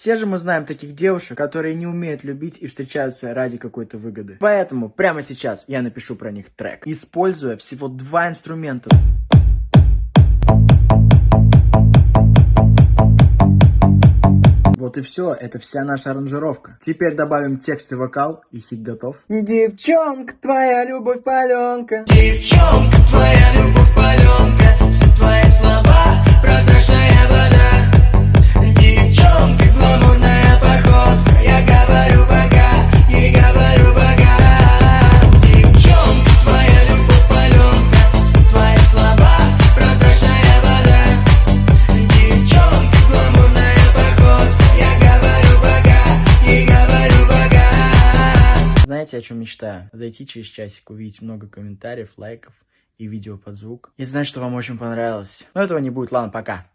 Все же мы знаем таких девушек, которые не умеют любить и встречаются ради какой-то выгоды. Поэтому прямо сейчас я напишу про них трек, используя всего 2 инструмента. Вот и все, это вся наша аранжировка. Теперь добавим текст и вокал, и хит готов. Девчонка, твоя любовь паленка. Девчонка, твоя любовь паленка. Все твои слова, прозрачная вода. Девчонка, гламурная походка. Я говорю пока, и говорю пока. Девчонка, твоя любовь паленка. Все твои слова, прозрачная вода. Девчонка, гламурная походка. Я говорю пока, и говорю пока. Знаете, о чем мечтаю? Зайти через часик, увидеть много комментариев, лайков и видео под звук. И знать, что вам очень понравилось. Но этого не будет. Ладно, пока.